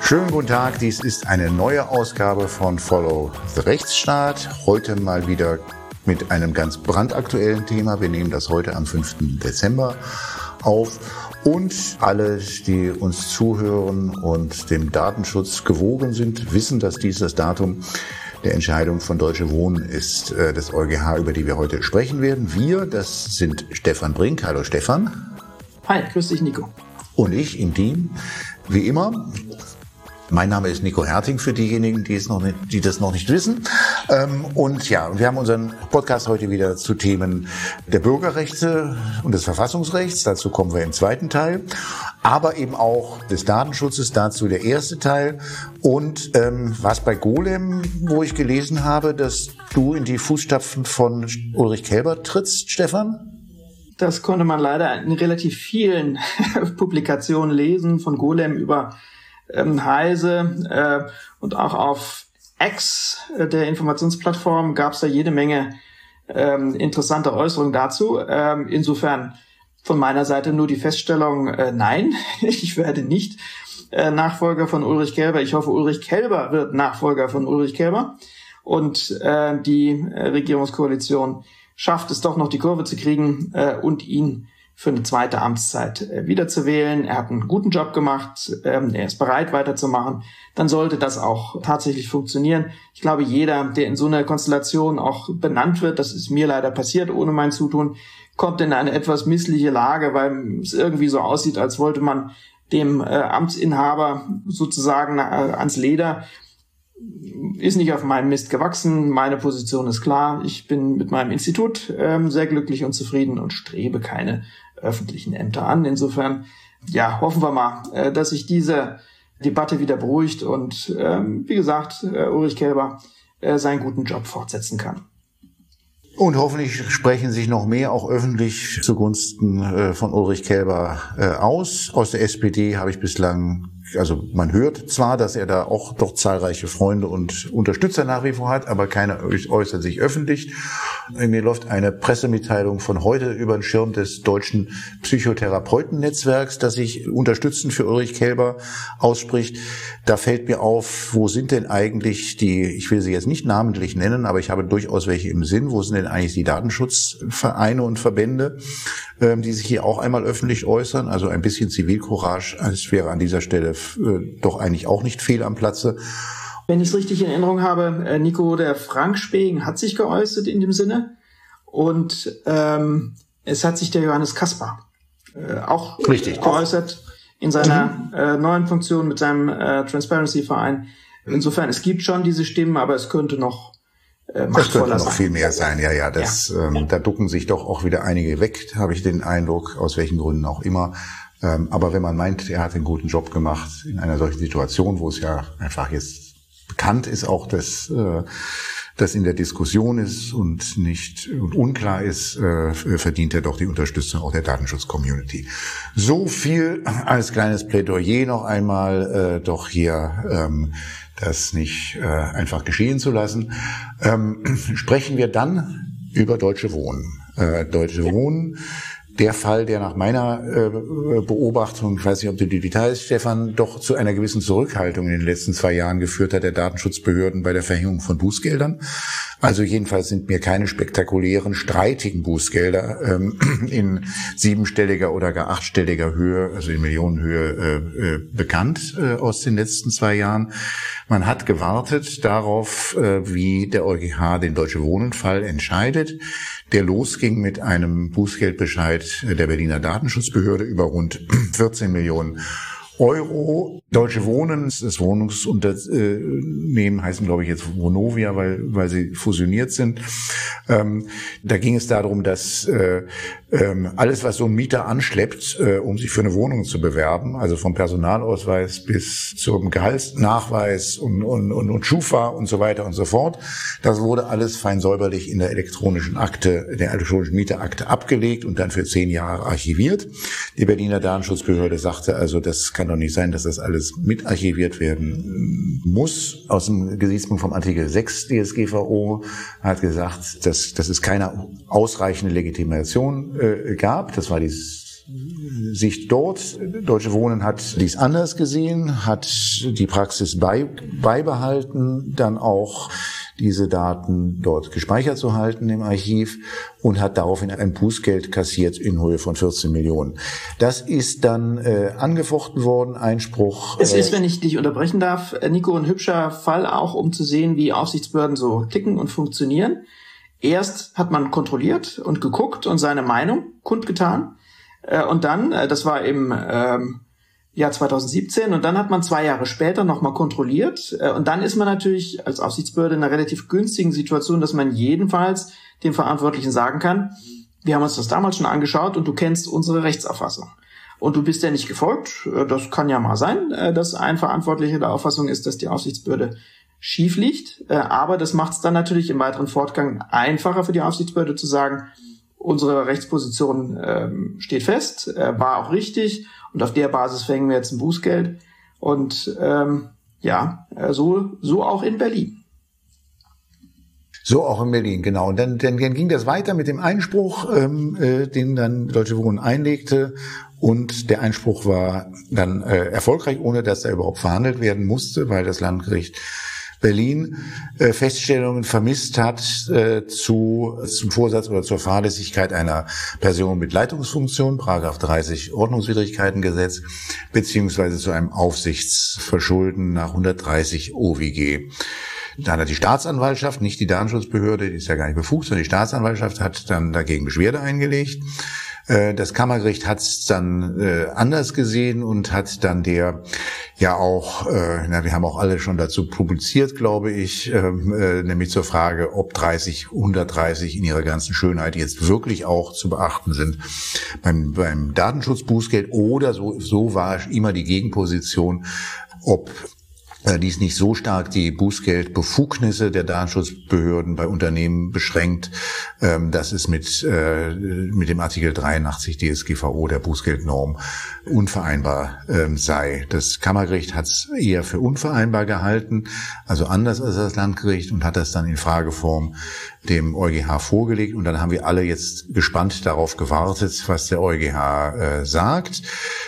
Schönen guten Tag, dies ist eine neue Ausgabe von Follow the Rechtsstaat. Heute mal wieder mit einem ganz brandaktuellen Thema. Wir nehmen das heute am 5. Dezember auf. Und alle, die uns zuhören und dem Datenschutz gewogen sind, wissen, dass dies das Datum der Entscheidung von Deutsche Wohnen ist, des EuGH, über die wir heute sprechen werden. Wir, das sind Stefan Brink. Hallo Stefan. Hi, grüß dich Nico. Und ich, Intim, wie immer. Mein Name ist Nico Herting für diejenigen, die das noch nicht wissen. Und ja, wir haben unseren Podcast heute wieder zu Themen der Bürgerrechte und des Verfassungsrechts. Dazu kommen wir im zweiten Teil. Aber eben auch des Datenschutzes, dazu der erste Teil. Und was bei Golem, wo ich gelesen habe, dass du in die Fußstapfen von Ulrich Kelber trittst, Stefan? Das konnte man leider in relativ vielen Publikationen lesen, von Golem über Heise und auch auf X, der Informationsplattform, gab es da jede Menge interessante Äußerungen dazu. Insofern von meiner Seite nur die Feststellung, nein, ich werde nicht Nachfolger von Ulrich Kelber. Ich hoffe, Ulrich Kelber wird Nachfolger von Ulrich Kelber. Und die Regierungskoalition schafft es doch noch, die Kurve zu kriegen und ihn für eine zweite Amtszeit wiederzuwählen. Er hat einen guten Job gemacht, er ist bereit weiterzumachen. Dann sollte das auch tatsächlich funktionieren. Ich glaube, jeder, der in so einer Konstellation auch benannt wird, das ist mir leider passiert ohne mein Zutun, kommt in eine etwas missliche Lage, weil es irgendwie so aussieht, als wollte man dem Amtsinhaber sozusagen ans Leder. Ist nicht auf meinem Mist gewachsen. Meine Position ist klar. Ich bin mit meinem Institut sehr glücklich und zufrieden und strebe keine öffentlichen Ämter an. Insofern, ja, hoffen wir mal, dass sich diese Debatte wieder beruhigt und, wie gesagt, Ulrich Kelber seinen guten Job fortsetzen kann. Und hoffentlich sprechen sich noch mehr auch öffentlich zugunsten von Ulrich Kelber aus. Aus der SPD habe ich bislang, also man hört zwar, dass er da auch doch zahlreiche Freunde und Unterstützer nach wie vor hat, aber keiner äußert sich öffentlich. Mir läuft eine Pressemitteilung von heute über den Schirm des Deutschen Psychotherapeuten-Netzwerks, das sich unterstützend für Ulrich Kelber ausspricht. Da fällt mir auf, wo sind denn eigentlich die, ich will sie jetzt nicht namentlich nennen, aber ich habe durchaus welche im Sinn, wo sind denn eigentlich die Datenschutzvereine und Verbände, die sich hier auch einmal öffentlich äußern? Also ein bisschen Zivilcourage, es wäre an dieser Stelle doch eigentlich auch nicht fehl am Platze. Wenn ich es richtig in Erinnerung habe, Nico, der Frank Spegen hat sich geäußert in dem Sinne und es hat sich der Johannes Kaspar auch richtig geäußert in seiner neuen Funktion mit seinem Transparency-Verein. Insofern, es gibt schon diese Stimmen, aber es könnte noch das könnte noch viel mehr sein, ja. Da ducken sich doch auch wieder einige weg, habe ich den Eindruck, aus welchen Gründen auch immer. Aber wenn man meint, er hat einen guten Job gemacht in einer solchen Situation, wo es ja einfach jetzt bekannt ist, auch dass das in der Diskussion ist und nicht und unklar ist, verdient er doch die Unterstützung auch der Datenschutz-Community. So viel als kleines Plädoyer noch einmal, doch hier das nicht einfach geschehen zu lassen. Sprechen wir dann über Deutsche Wohnen. Deutsche Wohnen, der Fall, der nach meiner Beobachtung, ich weiß nicht, ob du die Details, Stefan, doch zu einer gewissen Zurückhaltung in den letzten 2 Jahren geführt hat, der Datenschutzbehörden bei der Verhängung von Bußgeldern. Also jedenfalls sind mir keine spektakulären, streitigen Bußgelder in 7-stelliger oder gar 8-stelliger Höhe, also in Millionenhöhe bekannt aus den letzten 2 Jahren. Man hat gewartet darauf, wie der EuGH den Deutsche Wohnen-Fall entscheidet, der losging mit einem Bußgeldbescheid der Berliner Datenschutzbehörde über rund 14 Millionen Euro. Deutsche Wohnen, das Wohnungsunternehmen heißen, glaube ich, jetzt Vonovia, weil sie fusioniert sind. Da ging es darum, dass alles, was so ein Mieter anschleppt, um sich für eine Wohnung zu bewerben, also vom Personalausweis bis zum Gehaltsnachweis und Schufa und so weiter und so fort, das wurde alles fein säuberlich in der elektronischen Mieterakte abgelegt und dann für 10 Jahre archiviert. Die Berliner Datenschutzbehörde sagte also, das kann doch nicht sein, dass das alles mitarchiviert werden muss. Aus dem Gesichtspunkt vom Artikel 6 DSGVO hat gesagt, dass es keine ausreichende Legitimation gab. Das war dieses sich dort, Deutsche Wohnen hat dies anders gesehen, hat die Praxis beibehalten, dann auch diese Daten dort gespeichert zu halten im Archiv und hat daraufhin ein Bußgeld kassiert in Höhe von 14 Millionen. Das ist dann angefochten worden, Einspruch. Es ist, wenn ich dich unterbrechen darf, Nico, ein hübscher Fall auch, um zu sehen, wie Aufsichtsbehörden so ticken und funktionieren. Erst hat man kontrolliert und geguckt und seine Meinung kundgetan. Und dann, das war im Jahr 2017, und dann hat man 2 Jahre später nochmal kontrolliert. Und dann ist man natürlich als Aufsichtsbehörde in einer relativ günstigen Situation, dass man jedenfalls dem Verantwortlichen sagen kann, wir haben uns das damals schon angeschaut und du kennst unsere Rechtsauffassung. Und du bist ja nicht gefolgt. Das kann ja mal sein, dass ein Verantwortlicher der Auffassung ist, dass die Aufsichtsbehörde schief liegt. Aber das macht es dann natürlich im weiteren Fortgang einfacher für die Aufsichtsbehörde zu sagen, unsere Rechtsposition steht fest, war auch richtig und auf der Basis verhängen wir jetzt ein Bußgeld. Und so auch in Berlin. So auch in Berlin, genau. Und dann ging das weiter mit dem Einspruch, den dann Deutsche Wohnen einlegte. Und der Einspruch war dann erfolgreich, ohne dass er überhaupt verhandelt werden musste, weil das Landgericht Berlin Feststellungen vermisst hat zum Vorsatz oder zur Fahrlässigkeit einer Person mit Leitungsfunktion, § 30 Ordnungswidrigkeitengesetz, beziehungsweise zu einem Aufsichtsverschulden nach 130 OWG. Dann hat die Staatsanwaltschaft, nicht die Datenschutzbehörde, die ist ja gar nicht befugt, sondern die Staatsanwaltschaft hat dann dagegen Beschwerde eingelegt. Das Kammergericht hat es dann anders gesehen und hat dann wir haben auch alle schon dazu publiziert, glaube ich, nämlich zur Frage, ob 130 in ihrer ganzen Schönheit jetzt wirklich auch zu beachten sind beim Datenschutzbußgeld, oder so war immer die Gegenposition, ob dies nicht so stark die Bußgeldbefugnisse der Datenschutzbehörden bei Unternehmen beschränkt, dass es mit dem Artikel 83 DSGVO, der Bußgeldnorm, unvereinbar sei. Das Kammergericht hat es eher für unvereinbar gehalten, also anders als das Landgericht, und hat das dann in Frageform dem EuGH vorgelegt. Und dann haben wir alle jetzt gespannt darauf gewartet, was der EuGH sagt.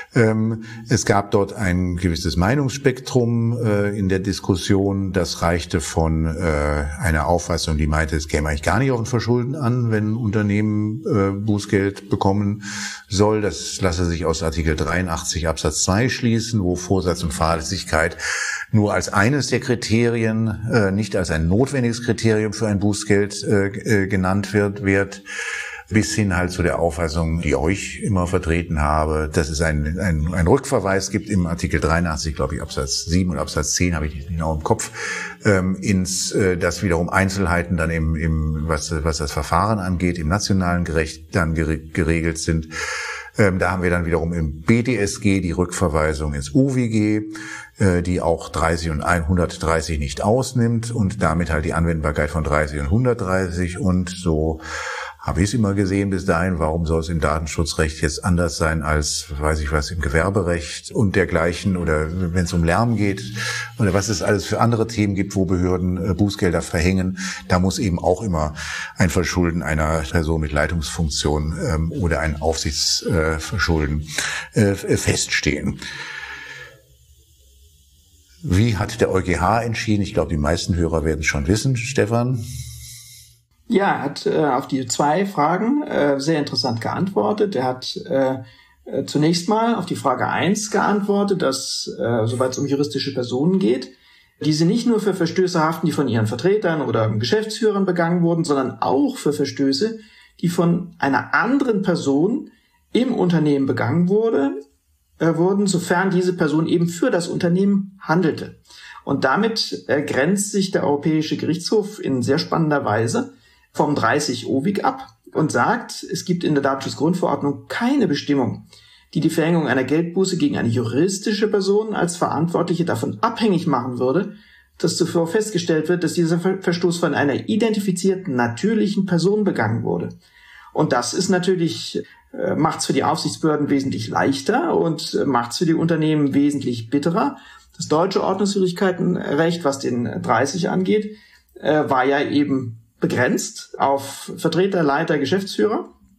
Es gab dort ein gewisses Meinungsspektrum in der Diskussion. Das reichte von einer Auffassung, die meinte, es käme eigentlich gar nicht auf ein Verschulden an, wenn ein Unternehmen Bußgeld bekommen soll. Das lasse sich aus Artikel 83 Absatz 2 schließen, wo Vorsatz und Fahrlässigkeit nur als eines der Kriterien, nicht als ein notwendiges Kriterium für ein Bußgeld genannt wird, bis hin halt zu der Auffassung, die ich immer vertreten habe, dass es ein Rückverweis gibt im Artikel 83, glaube ich, Absatz 7 und Absatz 10, habe ich nicht genau im Kopf, dass wiederum Einzelheiten dann was das Verfahren angeht, im nationalen Gerecht dann geregelt sind. Da haben wir dann wiederum im BDSG die Rückverweisung ins UWG, die auch 30 und 130 nicht ausnimmt und damit halt die Anwendbarkeit von 30 und 130, und so habe ich es immer gesehen bis dahin. Warum soll es im Datenschutzrecht jetzt anders sein als, weiß ich was, im Gewerberecht und dergleichen, oder wenn es um Lärm geht oder was es alles für andere Themen gibt, wo Behörden Bußgelder verhängen. Da muss eben auch immer ein Verschulden einer Person mit Leitungsfunktion oder ein Aufsichtsverschulden feststehen. Wie hat der EuGH entschieden? Ich glaube, die meisten Hörer werden es schon wissen, Stefan. Ja, er hat auf die 2 Fragen sehr interessant geantwortet. Er hat zunächst mal auf die Frage 1 geantwortet, dass, soweit es um juristische Personen geht, diese nicht nur für Verstöße haften, die von ihren Vertretern oder Geschäftsführern begangen wurden, sondern auch für Verstöße, die von einer anderen Person im Unternehmen begangen wurden, sofern diese Person eben für das Unternehmen handelte. Und damit grenzt sich der Europäische Gerichtshof in sehr spannender Weise vom 30 OWIG ab und sagt, es gibt in der Datenschutzgrundverordnung keine Bestimmung, die die Verhängung einer Geldbuße gegen eine juristische Person als Verantwortliche davon abhängig machen würde, dass zuvor festgestellt wird, dass dieser Verstoß von einer identifizierten natürlichen Person begangen wurde. Und das ist natürlich, macht es für die Aufsichtsbehörden wesentlich leichter und macht es für die Unternehmen wesentlich bitterer. Das deutsche Ordnungswidrigkeitenrecht, was den 30 angeht, war ja eben begrenzt auf Vertreter, Leiter, Geschäftsführer.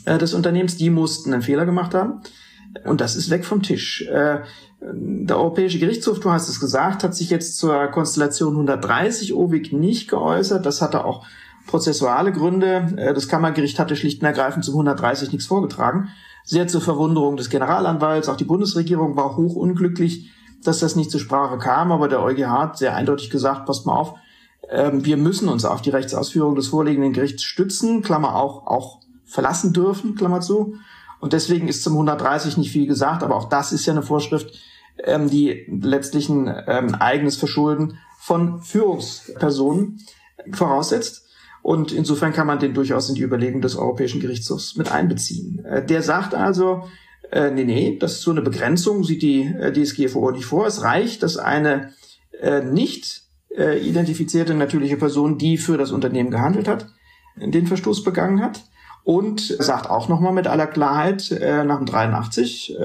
des Unternehmens, die mussten einen Fehler gemacht haben. Und das ist weg vom Tisch. Der Europäische Gerichtshof, du hast es gesagt, hat sich jetzt zur Konstellation 130 OWIG nicht geäußert. Das hatte auch prozessuale Gründe. Das Kammergericht hatte schlicht und ergreifend zum 130 nichts vorgetragen. Sehr zur Verwunderung des Generalanwalts. Auch die Bundesregierung war hoch unglücklich, dass das nicht zur Sprache kam. Aber der EuGH hat sehr eindeutig gesagt, passt mal auf, wir müssen uns auf die Rechtsausführung des vorliegenden Gerichts stützen, Klammer auch verlassen dürfen, Klammer zu. Und deswegen ist zum 130 nicht viel gesagt, aber auch das ist ja eine Vorschrift, die letztlich ein eigenes Verschulden von Führungspersonen voraussetzt. Und insofern kann man den durchaus in die Überlegung des Europäischen Gerichtshofs mit einbeziehen. Der sagt also, nee, das ist so eine Begrenzung, sieht die DSGVO nicht vor. Es reicht, dass eine nicht identifizierte natürliche Person, die für das Unternehmen gehandelt hat, den Verstoß begangen hat. Und sagt auch nochmal mit aller Klarheit, nach dem 83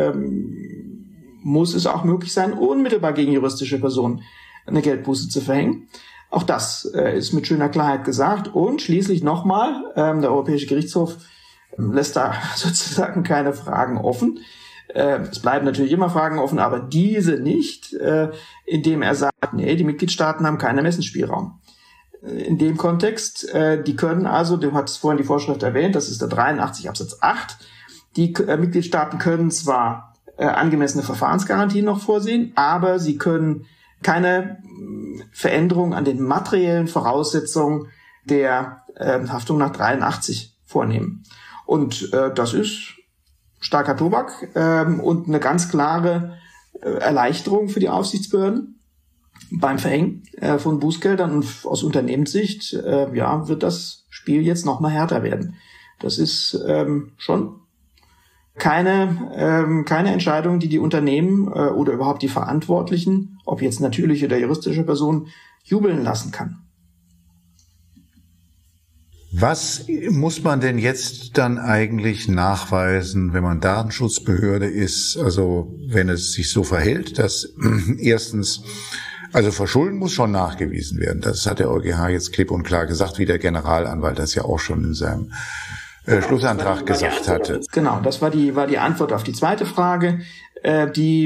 muss es auch möglich sein, unmittelbar gegen juristische Personen eine Geldbuße zu verhängen. Auch das ist mit schöner Klarheit gesagt. Und schließlich nochmal, der Europäische Gerichtshof lässt da sozusagen keine Fragen offen. Es bleiben natürlich immer Fragen offen, aber diese nicht, indem er sagt, nee, die Mitgliedstaaten haben keinen Ermessensspielraum. In dem Kontext, die können also, du hattest vorhin die Vorschrift erwähnt, das ist der 83 Absatz 8, die Mitgliedstaaten können zwar angemessene Verfahrensgarantien noch vorsehen, aber sie können keine Veränderung an den materiellen Voraussetzungen der Haftung nach 83 vornehmen. Und das ist starker Tobak und eine ganz klare Erleichterung für die Aufsichtsbehörden beim Verhängen von Bußgeldern. Und aus Unternehmenssicht wird das Spiel jetzt noch mal härter werden. Das ist schon keine Entscheidung, die Unternehmen oder überhaupt die Verantwortlichen, ob jetzt natürliche oder juristische Personen, jubeln lassen kann. Was muss man denn jetzt dann eigentlich nachweisen, wenn man Datenschutzbehörde ist? Also wenn es sich so verhält, dass erstens, also Verschulden muss schon nachgewiesen werden. Das hat der EuGH jetzt klipp und klar gesagt, wie der Generalanwalt das ja auch schon in seinem Schlussantrag gesagt hatte. Genau, das war die Antwort auf die zweite Frage, die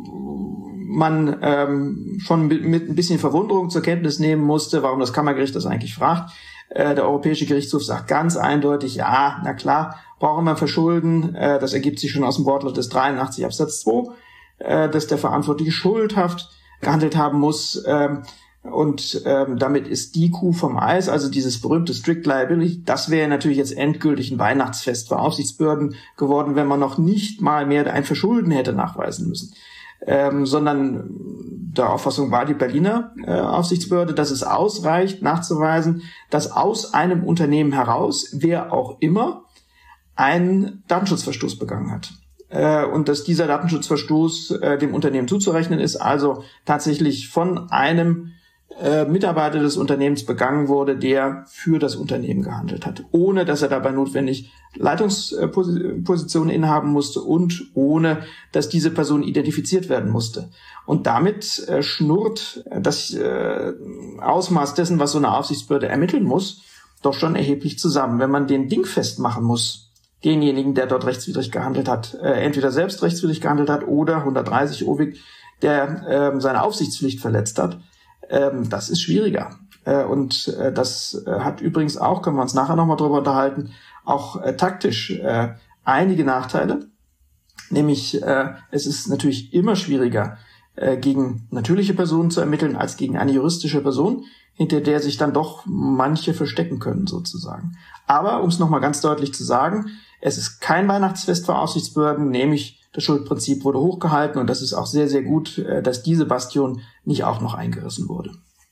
man schon mit ein bisschen Verwunderung zur Kenntnis nehmen musste, warum das Kammergericht das eigentlich fragt. Der Europäische Gerichtshof sagt ganz eindeutig, ja, na klar, brauchen wir Verschulden. Das ergibt sich schon aus dem Wortlaut des 83 Absatz 2, dass der Verantwortliche schuldhaft gehandelt haben muss. Und damit ist die Kuh vom Eis, also dieses berühmte Strict Liability, das wäre natürlich jetzt endgültig ein Weihnachtsfest für Aufsichtsbehörden geworden, wenn man noch nicht mal mehr ein Verschulden hätte nachweisen müssen. Sondern der Auffassung war die Berliner Aufsichtsbehörde, dass es ausreicht, nachzuweisen, dass aus einem Unternehmen heraus, wer auch immer, einen Datenschutzverstoß begangen hat. Und dass dieser Datenschutzverstoß dem Unternehmen zuzurechnen ist, also tatsächlich von einem Mitarbeiter des Unternehmens begangen wurde, der für das Unternehmen gehandelt hat, ohne dass er dabei notwendig Leitungspositionen innehaben musste und ohne, dass diese Person identifiziert werden musste. Und damit schnurrt das Ausmaß dessen, was so eine Aufsichtsbehörde ermitteln muss, doch schon erheblich zusammen. Wenn man den dingfest machen muss, denjenigen, der dort rechtswidrig gehandelt hat, entweder selbst rechtswidrig gehandelt hat oder 130 OWIG, der seine Aufsichtspflicht verletzt hat, das ist schwieriger. Und das hat übrigens auch, können wir uns nachher nochmal drüber unterhalten, auch taktisch einige Nachteile. Nämlich es ist natürlich immer schwieriger, gegen natürliche Personen zu ermitteln, als gegen eine juristische Person, hinter der sich dann doch manche verstecken können sozusagen. Aber um es nochmal ganz deutlich zu sagen, es ist kein Weihnachtsfest für Aufsichtsbehörden, nämlich das Schuldprinzip wurde hochgehalten und das ist auch sehr, sehr gut, dass diese Bastion nicht auch noch eingerissen wurde.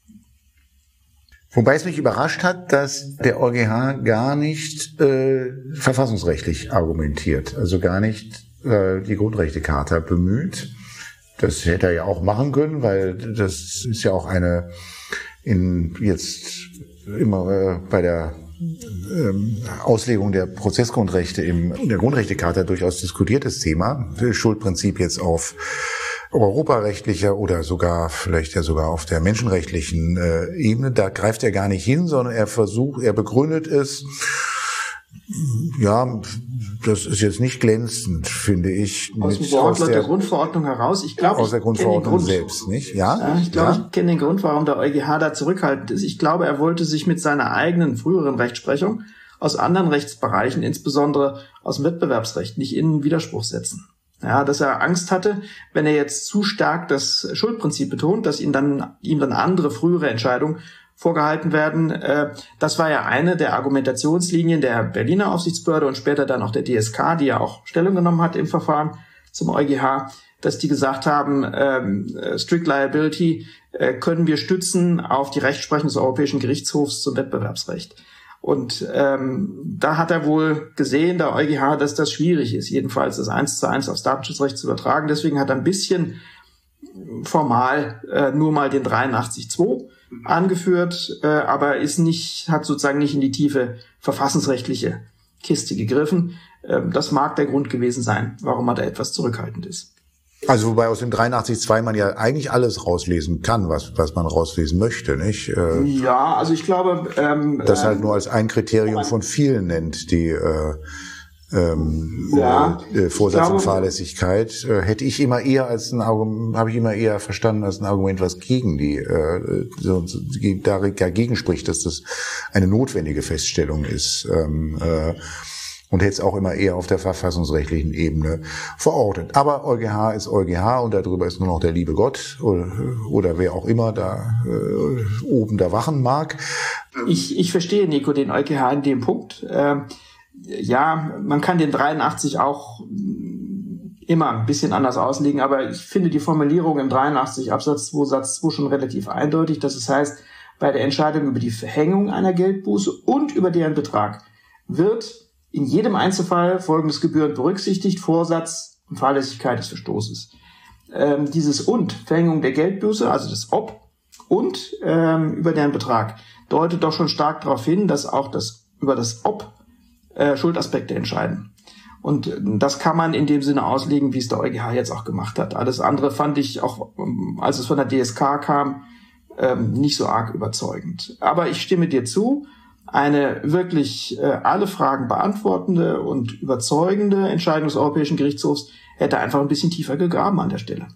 Wobei es mich überrascht hat, dass der EuGH gar nicht verfassungsrechtlich argumentiert, also gar nicht die Grundrechtecharta bemüht. Das hätte er ja auch machen können, weil das ist ja auch eine jetzt immer bei der Auslegung der Prozessgrundrechte in der Grundrechtecharta durchaus diskutiertes Thema. Schuldprinzip jetzt auf europarechtlicher oder vielleicht sogar auf der menschenrechtlichen Ebene. Da greift er gar nicht hin, sondern er begründet es, ja, das ist jetzt nicht glänzend, finde ich. Aus dem Wortlaut der Grundverordnung heraus. Ich glaube, aus der Grundverordnung selbst, nicht? Ja. Ich glaube, ich kenne den Grund, warum der EuGH da zurückhaltend ist. Ich glaube, er wollte sich mit seiner eigenen früheren Rechtsprechung aus anderen Rechtsbereichen, insbesondere aus dem Wettbewerbsrecht, nicht in Widerspruch setzen. Ja, dass er Angst hatte, wenn er jetzt zu stark das Schuldprinzip betont, dass ihm dann andere frühere Entscheidungen vorgehalten werden. Das war ja eine der Argumentationslinien der Berliner Aufsichtsbehörde und später dann auch der DSK, die ja auch Stellung genommen hat im Verfahren zum EuGH, dass die gesagt haben, Strict Liability können wir stützen auf die Rechtsprechung des Europäischen Gerichtshofs zum Wettbewerbsrecht. Und da hat er wohl gesehen, der EuGH, dass das schwierig ist, jedenfalls das 1:1 aufs Datenschutzrecht zu übertragen. Deswegen hat er ein bisschen formal nur mal den 83.2 angeführt, aber hat sozusagen nicht in die tiefe verfassungsrechtliche Kiste gegriffen. Das mag der Grund gewesen sein, warum er da etwas zurückhaltend ist. Also wobei aus dem 83.2 man ja eigentlich alles rauslesen kann, was man rauslesen möchte, nicht? Ja, also ich glaube... das halt nur als ein Kriterium von vielen nennt, die Vorsatz und Fahrlässigkeit, habe ich immer eher verstanden als ein Argument, was gegen dagegen spricht, dass das eine notwendige Feststellung ist. Und hätte es auch immer eher auf der verfassungsrechtlichen Ebene verortet. Aber EuGH ist EuGH und darüber ist nur noch der liebe Gott oder wer auch immer da oben da wachen mag. Ich verstehe, Nico, den EuGH in dem Punkt. Ja, man kann den 83 auch immer ein bisschen anders auslegen, aber ich finde die Formulierung im 83 Absatz 2 Satz 2 schon relativ eindeutig, dass es heißt, bei der Entscheidung über die Verhängung einer Geldbuße und über deren Betrag wird in jedem Einzelfall folgendes gebührend berücksichtigt: Vorsatz und Fahrlässigkeit des Verstoßes. Dieses und, Verhängung der Geldbuße, also das ob und über deren Betrag, deutet doch schon stark darauf hin, dass auch über das ob Schuldaspekte entscheiden. Und das kann man in dem Sinne auslegen, wie es der EuGH jetzt auch gemacht hat. Alles andere fand ich auch, als es von der DSK kam, nicht so arg überzeugend. Aber ich stimme dir zu, eine wirklich alle Fragen beantwortende und überzeugende Entscheidung des Europäischen Gerichtshofs hätte einfach ein bisschen tiefer gegraben an der Stelle.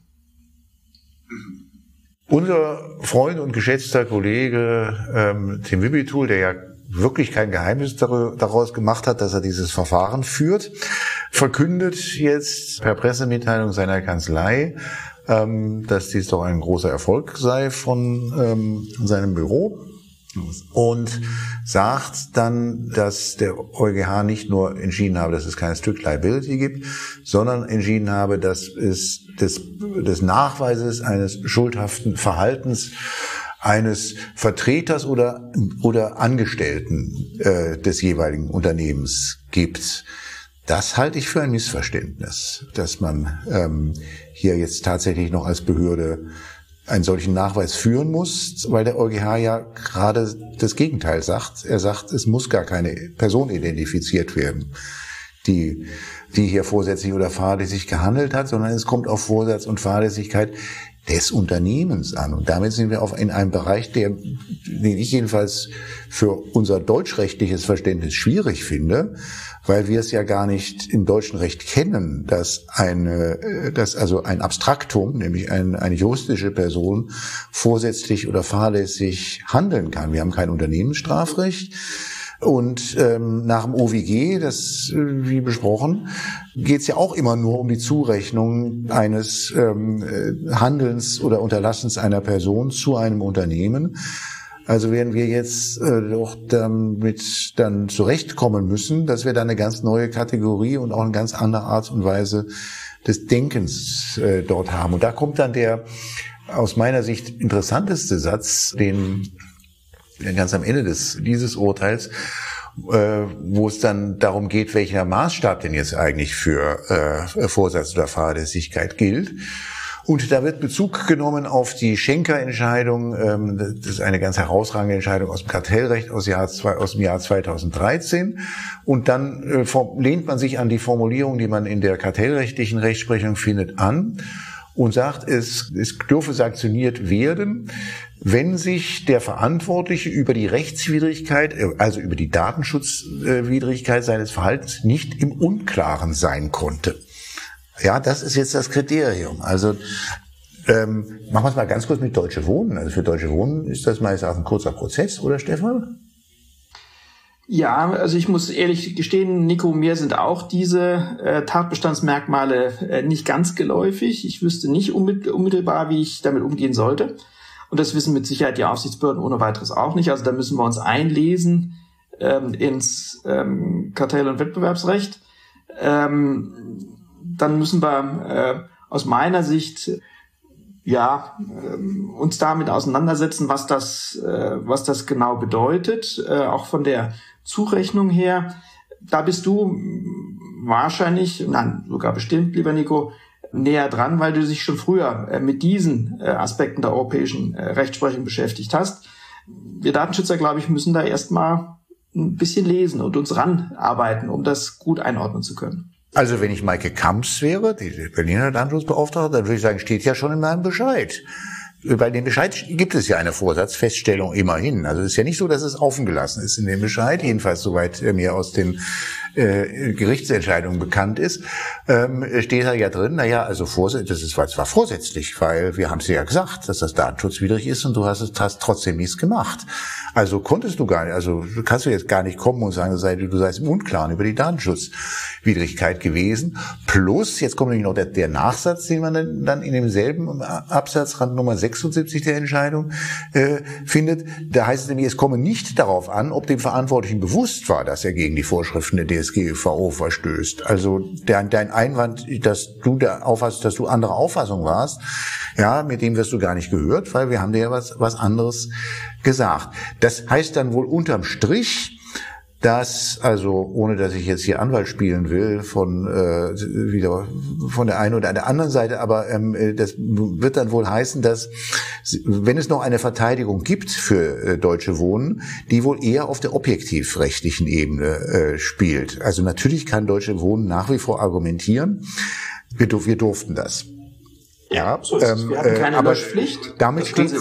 Unser Freund und geschätzter Kollege Tim Wibitul, der ja wirklich kein Geheimnis daraus gemacht hat, dass er dieses Verfahren führt, verkündet jetzt per Pressemitteilung seiner Kanzlei, dass dies doch ein großer Erfolg sei von seinem Büro und sagt dann, dass der EuGH nicht nur entschieden habe, dass es keine Strict Liability gibt, sondern entschieden habe, dass es des Nachweises eines schuldhaften Verhaltens eines Vertreters oder Angestellten des jeweiligen Unternehmens gibt. Das halte ich für ein Missverständnis, dass man hier jetzt tatsächlich noch als Behörde einen solchen Nachweis führen muss, weil der EuGH ja gerade das Gegenteil sagt. Er sagt, es muss gar keine Person identifiziert werden, die hier vorsätzlich oder fahrlässig gehandelt hat, sondern es kommt auf Vorsatz und Fahrlässigkeit des Unternehmens an. Und damit sind wir in einem Bereich, den ich jedenfalls für unser deutschrechtliches Verständnis schwierig finde, weil wir es ja gar nicht im deutschen Recht kennen, dass also ein Abstraktum, nämlich eine juristische Person, vorsätzlich oder fahrlässig handeln kann. Wir haben kein Unternehmensstrafrecht. Und nach dem OWG, das wie besprochen, geht es ja auch immer nur um die Zurechnung eines Handelns oder Unterlassens einer Person zu einem Unternehmen. Also werden wir jetzt doch damit dann zurechtkommen müssen, dass wir da eine ganz neue Kategorie und auch eine ganz andere Art und Weise des Denkens dort haben. Und da kommt dann der aus meiner Sicht interessanteste Satz, den ganz am Ende dieses Urteils, wo es dann darum geht, welcher Maßstab denn jetzt eigentlich für Vorsatz oder Fahrlässigkeit gilt. Und da wird Bezug genommen auf die Schenker-Entscheidung. Das ist eine ganz herausragende Entscheidung aus dem Kartellrecht aus dem Jahr 2013. Und dann lehnt man sich an die Formulierung, die man in der kartellrechtlichen Rechtsprechung findet, an und sagt, es dürfe sanktioniert werden, wenn sich der Verantwortliche über die Rechtswidrigkeit, also über die Datenschutzwidrigkeit seines Verhaltens nicht im Unklaren sein konnte. Ja, das ist jetzt das Kriterium. Also machen wir es mal ganz kurz mit Deutsche Wohnen. Also für Deutsche Wohnen ist das meines Erachtens ein kurzer Prozess, oder Stefan? Ja, also ich muss ehrlich gestehen, Nico, mir sind auch diese Tatbestandsmerkmale nicht ganz geläufig. Ich wüsste nicht unmittelbar, wie ich damit umgehen sollte. Und das wissen mit Sicherheit die Aufsichtsbehörden ohne weiteres auch nicht. Also da müssen wir uns einlesen ins Kartell- und Wettbewerbsrecht. Dann müssen wir aus meiner Sicht uns damit auseinandersetzen, was das genau bedeutet, auch von der Zurechnung her. Da bist du wahrscheinlich, nein, sogar bestimmt, lieber Nico, näher dran, weil du dich schon früher mit diesen Aspekten der europäischen Rechtsprechung beschäftigt hast. Wir Datenschützer, glaube ich, müssen da erstmal ein bisschen lesen und uns ranarbeiten, um das gut einordnen zu können. Also wenn ich Maike Kamps wäre, die Berliner Datenschutzbeauftragte, dann würde ich sagen, steht ja schon in meinem Bescheid. Bei dem Bescheid gibt es ja eine Vorsatzfeststellung immerhin. Also es ist ja nicht so, dass es offen gelassen ist in dem Bescheid, jedenfalls soweit mir aus den Gerichtsentscheidungen bekannt ist, steht da ja drin, das war vorsätzlich, weil wir haben es ja gesagt, dass das datenschutzwidrig ist und du hast trotzdem nichts gemacht. Also konntest du gar nicht, also kannst du jetzt gar nicht kommen und sagen, du seist im Unklaren über die Datenschutzwidrigkeit gewesen. Plus, jetzt kommt nämlich noch der Nachsatz, den man dann in demselben Absatz, Rand Nummer 76 der Entscheidung, findet. Da heißt es nämlich, es komme nicht darauf an, ob dem Verantwortlichen bewusst war, dass er gegen die Vorschriften der DSGVO verstößt. Also dein Einwand, dass du anderer Auffassung warst, ja, mit dem wirst du gar nicht gehört, weil wir haben dir ja was anderes gesagt. Das heißt dann wohl unterm Strich, dass, also ohne dass ich jetzt hier Anwalt spielen will wieder von der einen oder der anderen Seite, aber das wird dann wohl heißen, dass wenn es noch eine Verteidigung gibt für Deutsche Wohnen, die wohl eher auf der objektivrechtlichen Ebene spielt. Also natürlich kann Deutsche Wohnen nach wie vor argumentieren, wir durften das. Ja, so ist es. Wir hatten keine Löschpflicht. Damit steht's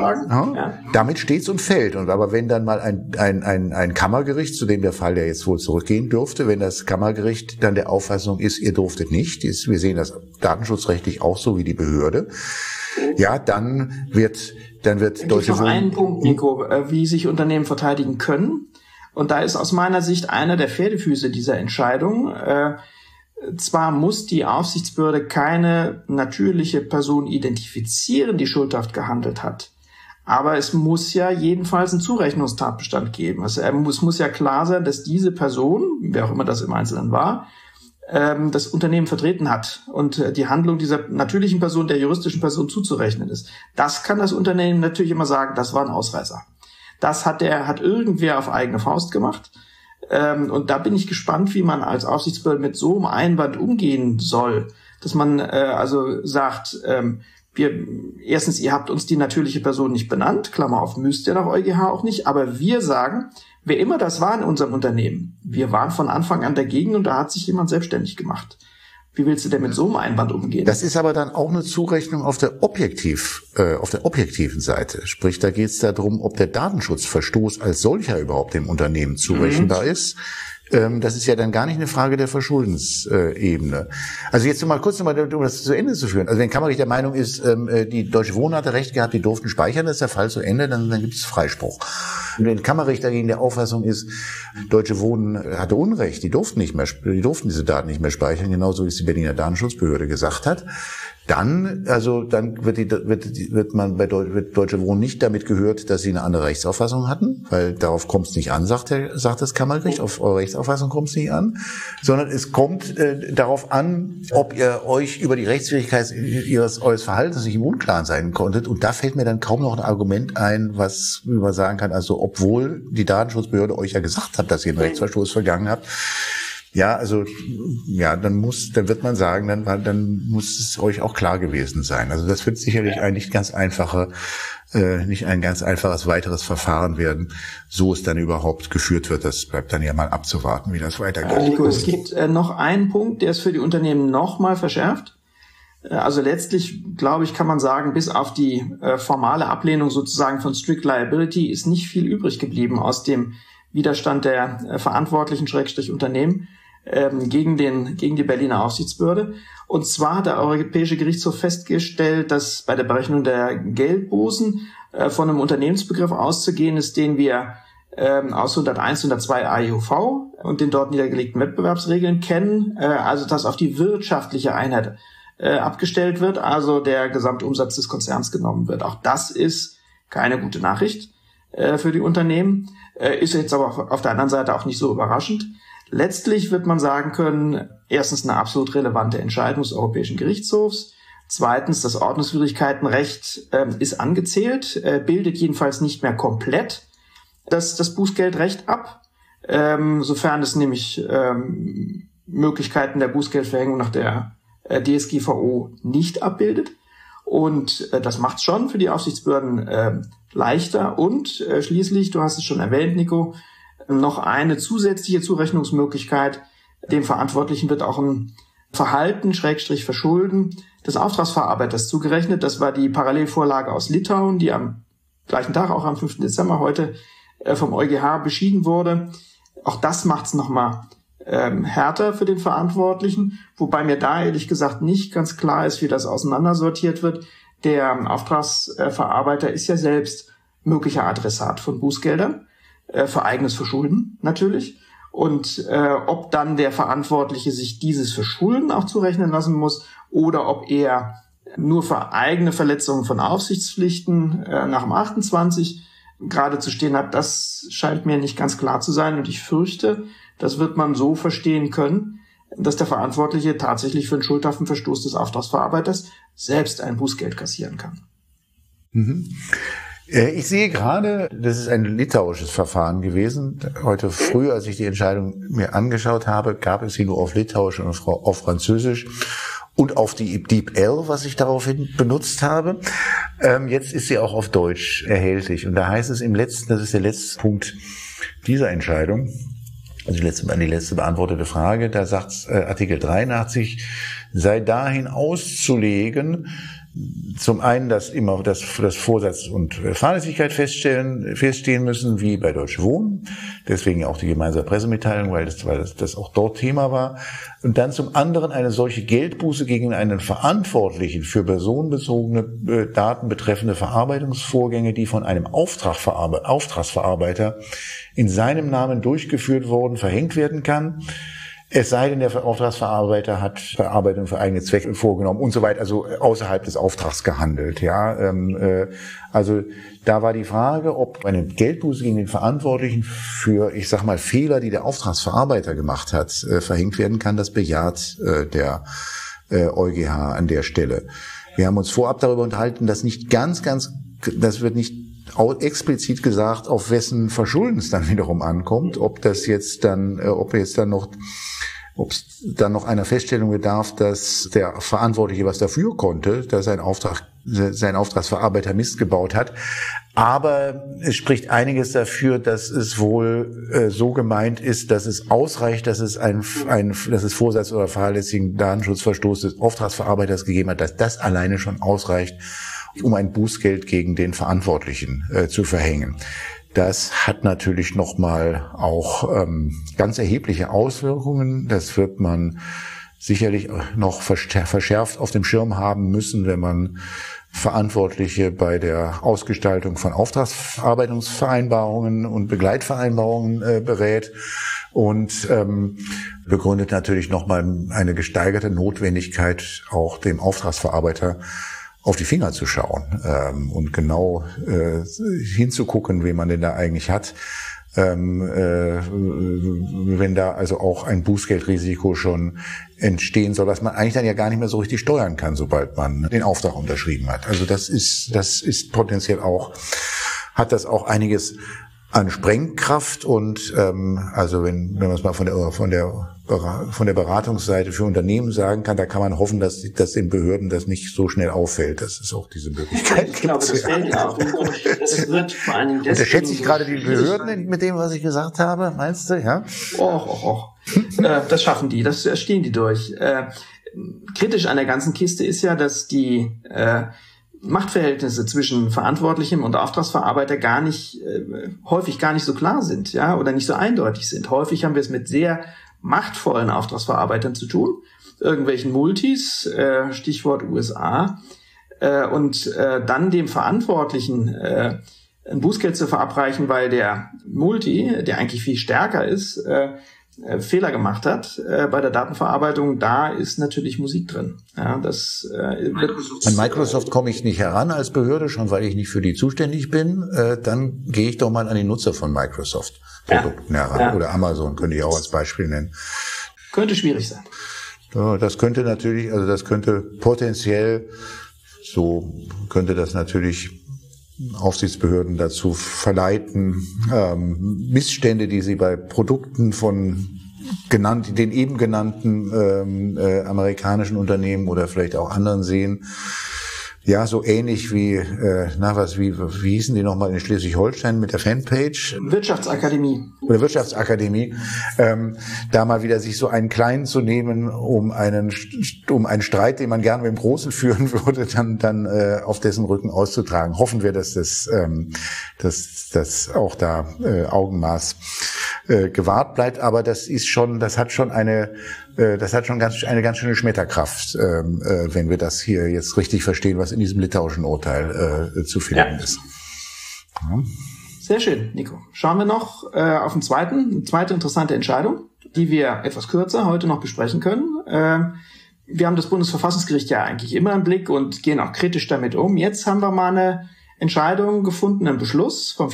und fällt. Aber wenn dann mal ein Kammergericht, zu dem der Fall ja jetzt wohl zurückgehen dürfte, wenn das Kammergericht dann der Auffassung ist, ihr durftet nicht, wir sehen das datenschutzrechtlich auch so wie die Behörde, ja, dann wird Deutsche Wohnen. Noch einen Punkt, Nico, wie sich Unternehmen verteidigen können. Und da ist aus meiner Sicht einer der Pferdefüße dieser Entscheidung, zwar muss die Aufsichtsbehörde keine natürliche Person identifizieren, die schuldhaft gehandelt hat, aber es muss ja jedenfalls einen Zurechnungstatbestand geben. Also es muss ja klar sein, dass diese Person, wer auch immer das im Einzelnen war, das Unternehmen vertreten hat und die Handlung dieser natürlichen Person der juristischen Person zuzurechnen ist. Das kann das Unternehmen natürlich immer sagen, das war ein Ausreißer. Das hat irgendwer auf eigene Faust gemacht. Und da bin ich gespannt, wie man als Aufsichtsbehörde mit so einem Einwand umgehen soll, dass man also sagt, erstens, ihr habt uns die natürliche Person nicht benannt, Klammer auf, müsst ihr nach EuGH auch nicht, aber wir sagen, wer immer das war in unserem Unternehmen, wir waren von Anfang an dagegen und da hat sich jemand selbstständig gemacht. Wie willst du denn mit so einem Einwand umgehen? Das ist aber dann auch eine Zurechnung auf der objektiven Seite. Sprich, da geht es darum, ob der Datenschutzverstoß als solcher überhaupt dem Unternehmen zurechenbar ist. Das ist ja dann gar nicht eine Frage der Verschuldensebene. Also jetzt mal kurz um das zu Ende zu führen. Also wenn Kammergericht der Meinung ist, die Deutsche Wohnen hatte Recht gehabt, die durften speichern, das ist der Fall zu Ende, dann gibt es Freispruch. Und wenn Kammergericht dagegen der Auffassung ist, Deutsche Wohnen hatte Unrecht, die durften diese Daten nicht mehr speichern, genauso wie es die Berliner Datenschutzbehörde gesagt hat, dann wird Deutsche Wohnen nicht damit gehört, dass sie eine andere Rechtsauffassung hatten, weil darauf kommt es nicht an, sagt das Kammergericht, auf eure Rechtsauffassung kommt es nicht an, sondern es kommt darauf an, ob ihr euch über die Rechtswidrigkeit eures Verhaltens nicht im Unklaren sein konntet. Und da fällt mir dann kaum noch ein Argument ein, was man sagen kann, also obwohl die Datenschutzbehörde euch ja gesagt hat, dass ihr einen Rechtsverstoß vergangen habt. Ja, also dann wird man sagen, dann muss es euch auch klar gewesen sein. Also das wird sicherlich ein nicht ein ganz einfaches weiteres Verfahren werden, so es dann überhaupt geführt wird. Das bleibt dann ja mal abzuwarten, wie das weitergeht. Nico, es gibt noch einen Punkt, der es für die Unternehmen noch mal verschärft. Also letztlich, glaube ich, kann man sagen, bis auf die formale Ablehnung sozusagen von Strict Liability ist nicht viel übrig geblieben aus dem Widerstand der Verantwortlichen Unternehmen gegen die Berliner Aufsichtsbehörde. Und zwar hat der Europäische Gerichtshof festgestellt, dass bei der Berechnung der Geldbußen von einem Unternehmensbegriff auszugehen ist, den wir aus 101, 102 AEUV und den dort niedergelegten Wettbewerbsregeln kennen, also dass auf die wirtschaftliche Einheit abgestellt wird, also der Gesamtumsatz des Konzerns genommen wird. Auch das ist keine gute Nachricht für die Unternehmen, ist jetzt aber auf der anderen Seite auch nicht so überraschend. Letztlich wird man sagen können, erstens eine absolut relevante Entscheidung des Europäischen Gerichtshofs, zweitens das Ordnungswidrigkeitenrecht ist angezählt, bildet jedenfalls nicht mehr komplett das Bußgeldrecht ab, sofern es nämlich Möglichkeiten der Bußgeldverhängung nach der DSGVO nicht abbildet. Und das macht es schon für die Aufsichtsbehörden leichter. Und schließlich, du hast es schon erwähnt, Nico, noch eine zusätzliche Zurechnungsmöglichkeit. Dem Verantwortlichen wird auch ein Verhalten, Verschulden des Auftragsverarbeiters zugerechnet. Das war die Parallelvorlage aus Litauen, die am gleichen Tag, auch am 5. Dezember heute, vom EuGH beschieden wurde. Auch das macht es nochmal härter für den Verantwortlichen, wobei mir da ehrlich gesagt nicht ganz klar ist, wie das auseinandersortiert wird. Der Auftragsverarbeiter ist ja selbst möglicher Adressat von Bußgeldern, für eigenes Verschulden natürlich. Und ob dann der Verantwortliche sich dieses Verschulden auch zurechnen lassen muss oder ob er nur für eigene Verletzungen von Aufsichtspflichten nach dem 28 gerade zu stehen hat, das scheint mir nicht ganz klar zu sein. Und ich fürchte, das wird man so verstehen können, dass der Verantwortliche tatsächlich für einen schuldhaften Verstoß des Auftragsverarbeiters selbst ein Bußgeld kassieren kann. Mhm. Ich sehe gerade, das ist ein litauisches Verfahren gewesen. Heute früh, als ich die Entscheidung mir angeschaut habe, gab es sie nur auf Litauisch und auf Französisch und auf die DeepL, was ich daraufhin benutzt habe. Jetzt ist sie auch auf Deutsch erhältlich. Und da heißt es im letzten, das ist der letzte Punkt dieser Entscheidung, also die letzte beantwortete Frage, da sagt Artikel 83, sei dahin auszulegen, zum einen, dass immer das Vorsatz und Fahrlässigkeit feststehen müssen, wie bei Deutsche Wohnen. Deswegen auch die gemeinsame Pressemitteilung, weil das auch dort Thema war. Und dann zum anderen eine solche Geldbuße gegen einen Verantwortlichen für personenbezogene Daten betreffende Verarbeitungsvorgänge, die von einem Auftragsverarbeiter in seinem Namen durchgeführt worden, verhängt werden kann. Es sei denn, der Auftragsverarbeiter hat Verarbeitung für eigene Zwecke vorgenommen und so weiter, also außerhalb des Auftrags gehandelt. Ja, also da war die Frage, ob eine Geldbuße gegen den Verantwortlichen für, ich sag mal, Fehler, die der Auftragsverarbeiter gemacht hat, verhängt werden kann. Das bejaht der EuGH an der Stelle. Wir haben uns vorab darüber unterhalten, dass nicht das wird nicht explizit gesagt, auf wessen Verschulden es dann wiederum ankommt, ob es dann noch einer Feststellung bedarf, dass der Verantwortliche was dafür konnte, dass sein Auftragsverarbeiter Mist gebaut hat. Aber es spricht einiges dafür, dass es wohl so gemeint ist, dass es ausreicht, dass es dass es Vorsatz oder fahrlässigen Datenschutzverstoß des Auftragsverarbeiters gegeben hat, dass das alleine schon ausreicht, um ein Bußgeld gegen den Verantwortlichen zu verhängen. Das hat natürlich nochmal auch ganz erhebliche Auswirkungen. Das wird man sicherlich noch verschärft auf dem Schirm haben müssen, wenn man Verantwortliche bei der Ausgestaltung von Auftragsverarbeitungsvereinbarungen und Begleitvereinbarungen berät. Und begründet natürlich nochmal eine gesteigerte Notwendigkeit, auch dem Auftragsverarbeiter auf die Finger zu schauen und genau hinzugucken, wen man denn da eigentlich hat, wenn da also auch ein Bußgeldrisiko schon entstehen soll, was man eigentlich dann ja gar nicht mehr so richtig steuern kann, sobald man den Auftrag unterschrieben hat. Also das ist potenziell auch, hat das auch einiges an Sprengkraft und also wenn man es mal von der Beratungsseite für Unternehmen sagen kann, da kann man hoffen, dass den Behörden das nicht so schnell auffällt. Das ist auch diese Möglichkeit. Ich glaube, das fällt ja auch. Das wird vor allen Dingen unterschätze ich gerade die Behörden mit dem, was ich gesagt habe, meinst du? Ja. Das schaffen die, das stehen die durch. Kritisch an der ganzen Kiste ist ja, dass die Machtverhältnisse zwischen Verantwortlichem und Auftragsverarbeiter häufig gar nicht so klar sind, ja, oder nicht so eindeutig sind. Häufig haben wir es mit sehr machtvollen Auftragsverarbeitern zu tun, irgendwelchen Multis, Stichwort USA, und dann dem Verantwortlichen ein Bußgeld zu verabreichen, weil der Multi, der eigentlich viel stärker ist, Fehler gemacht hat bei der Datenverarbeitung, da ist natürlich Musik drin. Ja, an Microsoft komme ich nicht heran als Behörde, schon weil ich nicht für die zuständig bin. Dann gehe ich doch mal an die Nutzer von Microsoft-Produkten heran. Ja. Oder Amazon könnte ich auch als Beispiel nennen. Könnte schwierig sein. Ja, das könnte natürlich, also das könnte potenziell, so könnte das natürlich Aufsichtsbehörden dazu verleiten, Missstände, die sie bei Produkten von den eben genannten amerikanischen Unternehmen oder vielleicht auch anderen sehen. Ja, so ähnlich wie, wie hießen die nochmal in Schleswig-Holstein mit der Fanpage? Wirtschaftsakademie. Oder Wirtschaftsakademie. Da mal wieder sich so einen kleinen zu nehmen, um einen Streit, den man gerne mit dem Großen führen würde, dann auf dessen Rücken auszutragen. Hoffen wir, dass das auch da Augenmaß gewahrt bleibt. Aber das hat schon eine ganz schöne Schmetterkraft, wenn wir das hier jetzt richtig verstehen, was in diesem litauischen Urteil zu finden ist. Ja. Sehr schön, Nico. Schauen wir noch auf eine zweite interessante Entscheidung, die wir etwas kürzer heute noch besprechen können. Wir haben das Bundesverfassungsgericht ja eigentlich immer im Blick und gehen auch kritisch damit um. Jetzt haben wir mal eine Entscheidung gefunden, einen Beschluss vom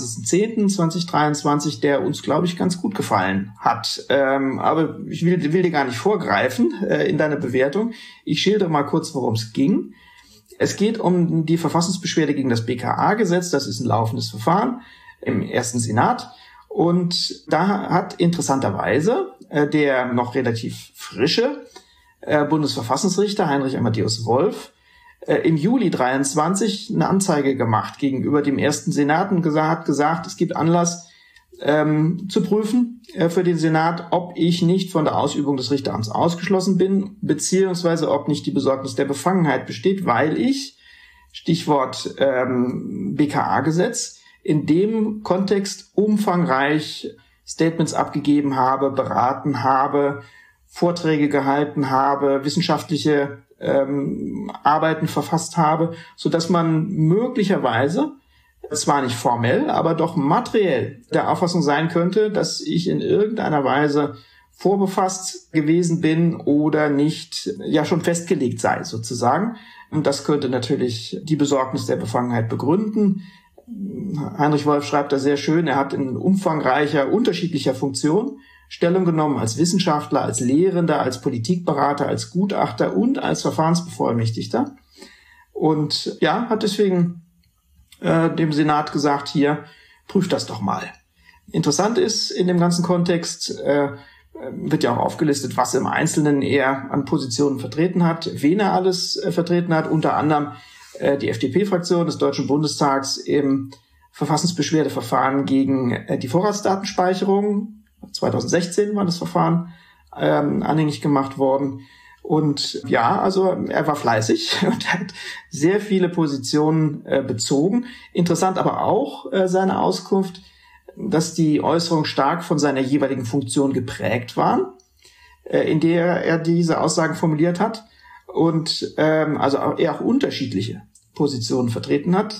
24.10.2023, der uns, glaube ich, ganz gut gefallen hat. Aber ich will dir gar nicht vorgreifen in deine Bewertung. Ich schildere mal kurz, worum es ging. Es geht um die Verfassungsbeschwerde gegen das BKA-Gesetz. Das ist ein laufendes Verfahren im ersten Senat. Und da hat interessanterweise der noch relativ frische Bundesverfassungsrichter Heinrich Amadeus Wolf im Juli 23 eine Anzeige gemacht gegenüber dem ersten Senat und hat gesagt, es gibt Anlass zu prüfen für den Senat, ob ich nicht von der Ausübung des Richteramts ausgeschlossen bin, beziehungsweise ob nicht die Besorgnis der Befangenheit besteht, weil ich, Stichwort BKA-Gesetz, in dem Kontext umfangreich Statements abgegeben habe, beraten habe, Vorträge gehalten habe, wissenschaftliche Arbeiten verfasst habe, so dass man möglicherweise, zwar nicht formell, aber doch materiell der Auffassung sein könnte, dass ich in irgendeiner Weise vorbefasst gewesen bin oder nicht, ja schon festgelegt sei sozusagen. Und das könnte natürlich die Besorgnis der Befangenheit begründen. Heinrich Wolf schreibt da sehr schön, er hat in umfangreicher, unterschiedlicher Funktion Stellung genommen als Wissenschaftler, als Lehrender, als Politikberater, als Gutachter und als Verfahrensbevollmächtigter. Und ja, hat deswegen dem Senat gesagt, hier, prüft das doch mal. Interessant ist in dem ganzen Kontext, wird ja auch aufgelistet, was im Einzelnen er an Positionen vertreten hat, wen er alles vertreten hat, unter anderem die FDP-Fraktion des Deutschen Bundestags im Verfassungsbeschwerdeverfahren gegen die Vorratsdatenspeicherung. 2016 war das Verfahren anhängig gemacht worden. Und ja, also er war fleißig und hat sehr viele Positionen bezogen. Interessant aber auch seine Auskunft, dass die Äußerungen stark von seiner jeweiligen Funktion geprägt waren, in der er diese Aussagen formuliert hat. Und also er auch unterschiedliche Positionen vertreten hat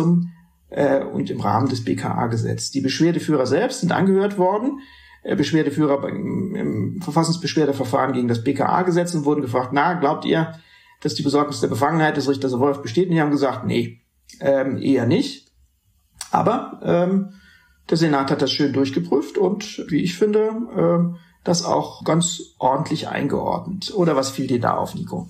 und im Rahmen des BKA-Gesetzes. Die Beschwerdeführer selbst sind angehört worden, Beschwerdeführer im Verfassungsbeschwerdeverfahren gegen das BKA-Gesetz und wurden gefragt, glaubt ihr, dass die Besorgnis der Befangenheit des Richters Wolf besteht? Und die haben gesagt, nee, eher nicht. Aber der Senat hat das schön durchgeprüft und, wie ich finde, das auch ganz ordentlich eingeordnet. Oder was fiel dir da auf, Nico?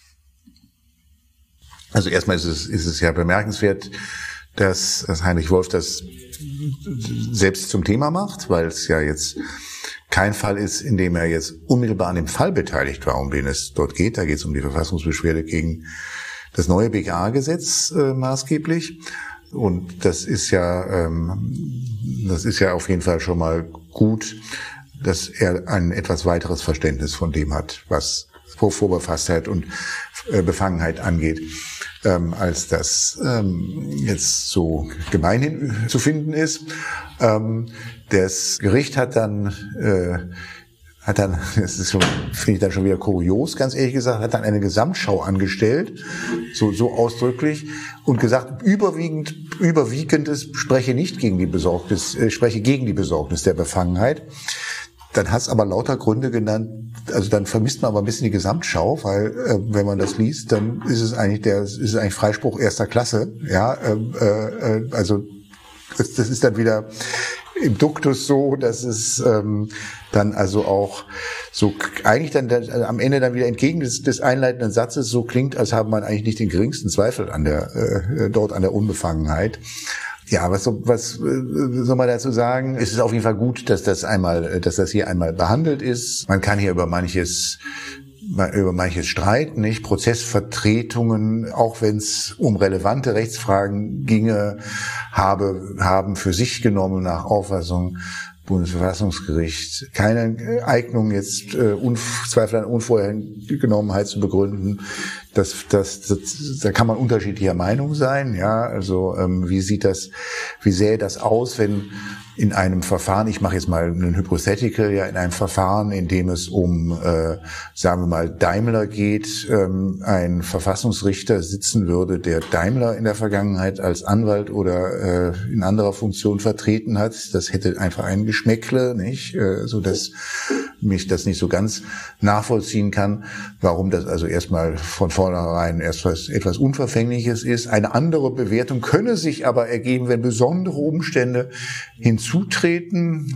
Also erstmal ist es ja bemerkenswert, dass Heinrich Wolf das selbst zum Thema macht, weil es ja jetzt kein Fall ist, in dem er jetzt unmittelbar an dem Fall beteiligt war, um den es dort geht. Da geht es um die Verfassungsbeschwerde gegen das neue BKA-Gesetz maßgeblich. Und das ist ja auf jeden Fall schon mal gut, dass er ein etwas weiteres Verständnis von dem hat, was Vorbefasstheit und Befangenheit angeht, als das jetzt so gemeinhin zu finden ist. Das Gericht hat dann, das ist schon, finde ich dann schon wieder kurios, ganz ehrlich gesagt, hat dann eine Gesamtschau angestellt, so ausdrücklich, und gesagt, überwiegendes spreche gegen die Besorgnis der Befangenheit. Dann hat es aber lauter Gründe genannt, also dann vermisst man aber ein bisschen die Gesamtschau, weil wenn man das liest, dann ist es eigentlich Freispruch erster Klasse, ja, also das ist dann wieder im Duktus so, dass es dann also auch so eigentlich dann am Ende dann wieder entgegen des einleitenden Satzes so klingt, als habe man eigentlich nicht den geringsten Zweifel an der Unbefangenheit. Ja, was soll man dazu sagen? Es ist auf jeden Fall gut, dass das hier einmal behandelt ist. Man kann hier über manches streiten, nicht? Prozessvertretungen, auch wenn es um relevante Rechtsfragen ginge, haben für sich genommen nach Auffassung Bundesverfassungsgericht keine Eignung, jetzt Zweifel an Unvorhergenommenheit zu begründen. Da kann man unterschiedlicher Meinung sein, ja. Also wie sähe das aus, wenn in einem Verfahren, ich mache jetzt mal einen Hypothetical, ja, in einem Verfahren, in dem es um, sagen wir mal, Daimler geht, ein Verfassungsrichter sitzen würde, der Daimler in der Vergangenheit als Anwalt oder in anderer Funktion vertreten hat. Das hätte einfach ein Geschmäckle, nicht? So dass mich das nicht so ganz nachvollziehen kann, warum das also erstmal von vornherein etwas Unverfängliches ist. Eine andere Bewertung könne sich aber ergeben, wenn besondere Umstände hinzutreten.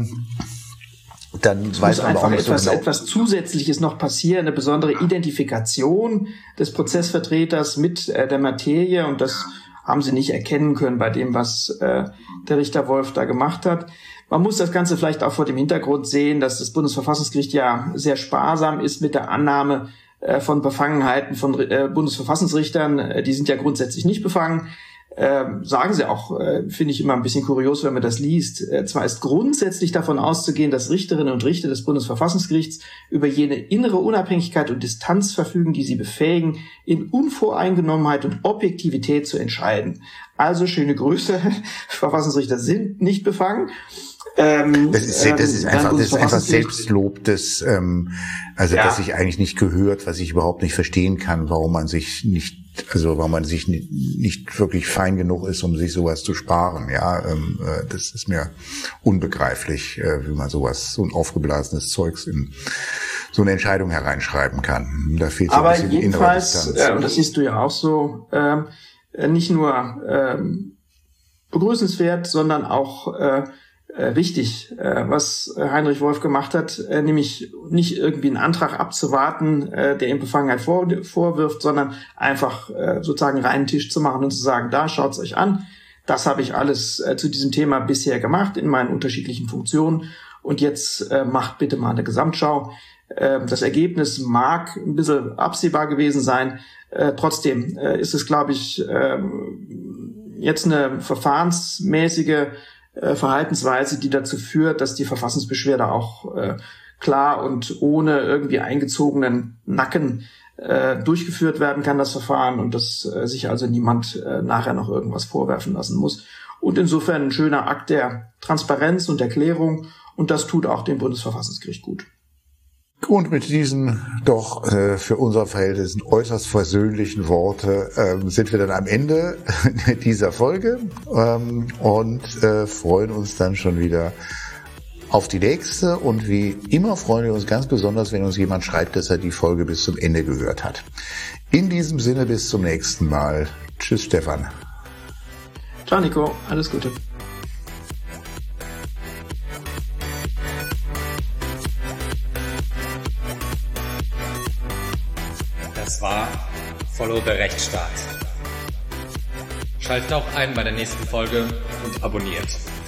Dann es weiß muss man aber auch nicht einfach so genau. etwas Zusätzliches noch passieren, eine besondere Identifikation des Prozessvertreters mit der Materie, und das haben sie nicht erkennen können bei dem, was der Richter Wolf da gemacht hat. Man muss das Ganze vielleicht auch vor dem Hintergrund sehen, dass das Bundesverfassungsgericht ja sehr sparsam ist mit der Annahme von Befangenheiten von Bundesverfassungsrichtern. Die sind ja grundsätzlich nicht befangen. Sagen sie auch, finde ich immer ein bisschen kurios, wenn man das liest. Zwar ist grundsätzlich davon auszugehen, dass Richterinnen und Richter des Bundesverfassungsgerichts über jene innere Unabhängigkeit und Distanz verfügen, die sie befähigen, in Unvoreingenommenheit und Objektivität zu entscheiden. Also schöne Grüße, Verfassungsrichter sind nicht befangen. Das ist einfach Selbstlob, dass sich eigentlich nicht gehört, was ich überhaupt nicht verstehen kann, warum man sich nicht wirklich fein genug ist, um sich sowas zu sparen. Ja, das ist mir unbegreiflich, wie man so ein aufgeblasenes Zeugs in so eine Entscheidung hereinschreiben kann. Da fehlt so ein bisschen die innere Distanz. Und das siehst du ja auch so, nicht nur begrüßenswert, sondern auch wichtig, was Heinrich Wolf gemacht hat, nämlich nicht irgendwie einen Antrag abzuwarten, der ihm Befangenheit vorwirft, sondern einfach sozusagen reinen Tisch zu machen und zu sagen, da schaut's euch an, das habe ich alles zu diesem Thema bisher gemacht in meinen unterschiedlichen Funktionen, und jetzt macht bitte mal eine Gesamtschau. Das Ergebnis mag ein bisschen absehbar gewesen sein, trotzdem ist es, glaube ich, jetzt eine verfahrensmäßige Verhaltensweise, die dazu führt, dass die Verfassungsbeschwerde auch klar und ohne irgendwie eingezogenen Nacken durchgeführt werden kann, das Verfahren, und dass sich also niemand nachher noch irgendwas vorwerfen lassen muss. Und insofern ein schöner Akt der Transparenz und Erklärung, und das tut auch dem Bundesverfassungsgericht gut. Und mit diesen doch für unser Verhältnis äußerst versöhnlichen Worte sind wir dann am Ende dieser Folge und freuen uns dann schon wieder auf die nächste. Und wie immer freuen wir uns ganz besonders, wenn uns jemand schreibt, dass er die Folge bis zum Ende gehört hat. In diesem Sinne, bis zum nächsten Mal. Tschüss, Stefan. Ciao, Nico. Alles Gute. Das war Follow the Rechtsstaat. Schaltet auch ein bei der nächsten Folge und abonniert.